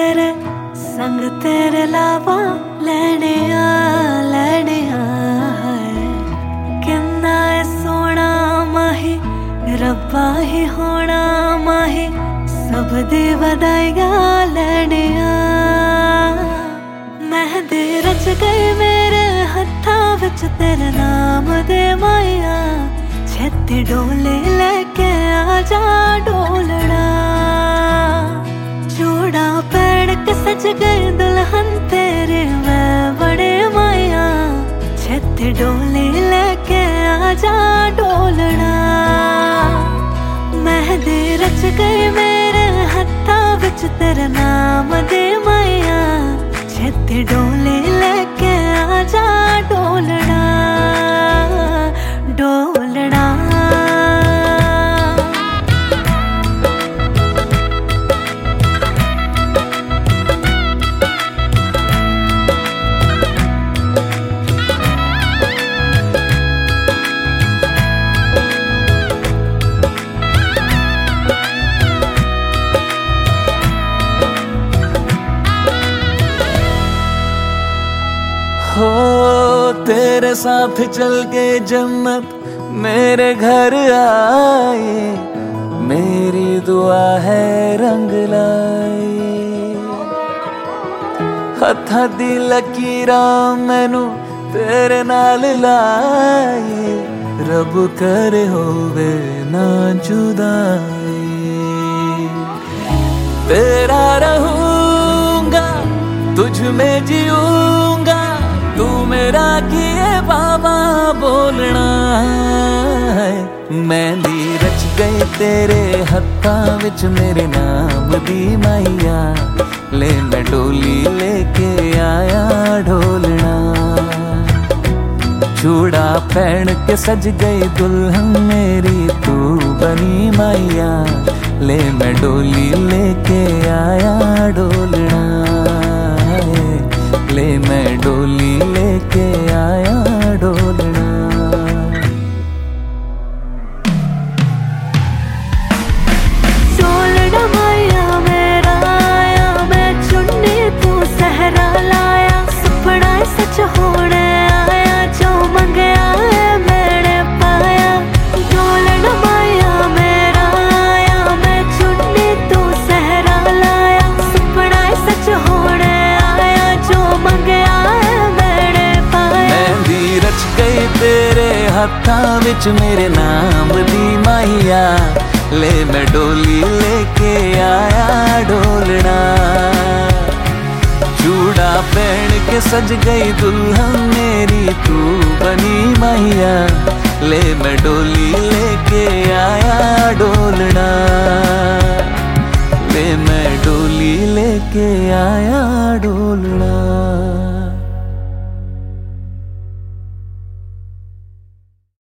मेरे संग तेरे लावा लेने आ किन्ना सोना माही रब्बा ही होना माही सब दी वधाइयां लेने मेहंदी रच गई मेरे हत्थां विच तेरे नाम दे माया छेती डोले लेके आजा डोलना चूड़ा पहन के सज गई दुल्हन तेरे मैं बड़े माया छेती डोले लेके आजा डोलना मेहंदी रच गई मेरे हत्थां विच तेरे नाम दे माया छेती डोले लेके आजा डोलना डोलना हो तेरे साथ चल के जन्नत मेरे घर आए मेरी दुआ है रंग लाए हत्थां दी लकीरां मैनू तेरे नाल लाए रब करे होवे ना जुदाई तेरा रहूंगा तुझ में जीऊंगा तू मेरा किए बाबा बोलना है मेहंदी रच गई तेरे हत्थां विच मेरे नाम दी माइया ले मैं डोली लेके आया ढोलना चूड़ा पहन के सज गई दुल्हन मेरी तू बनी माइया ले मैं डोली लेके आया डोलना ले मैं डोली लेके आया डोलना डोलना माया मेरा आया मैं चुन्नी तू सहरा लाया सपना सच होने आया जो मंगया है मैंने पाया डोलना माया मेरा आया मैं चुन्नी तू सहरा लाया सपना सच होने आया जो मंगया है मैंने पाया मेहंदी रच गई तेरे हत्थां विच मेरे नाम दी माहिया ले मैं डोली लेके आया डोलना चूड़ा पहन के सज गई दुल्हन मेरी तू बनी माहिया ले मैं डोली लेके आया